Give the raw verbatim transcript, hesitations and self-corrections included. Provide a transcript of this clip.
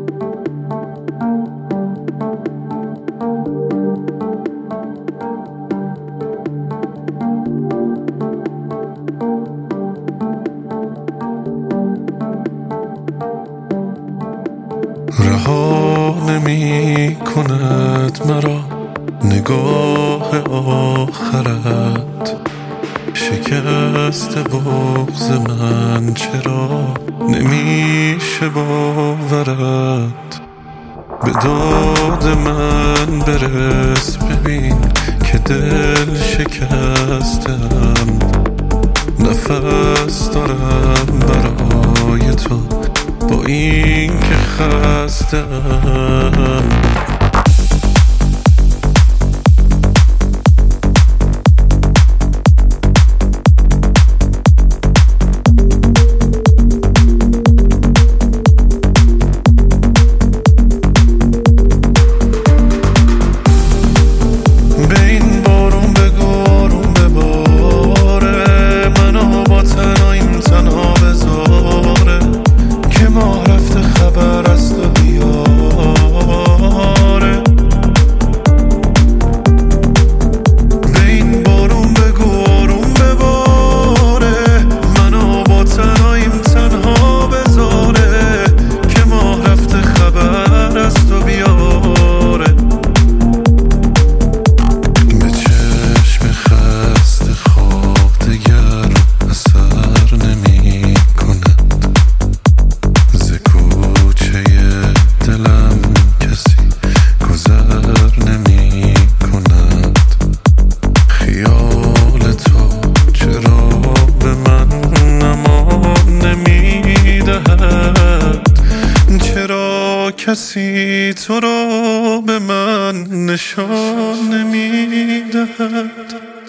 رها نمی کند مرا نگاه آخرت، شکست بغض من چرا نمیشه باورت. به داد من برس ببین که دل شکستم، نفس دارم برای تو با این که خستم. کسی تو رو به من نشان نمیدهد.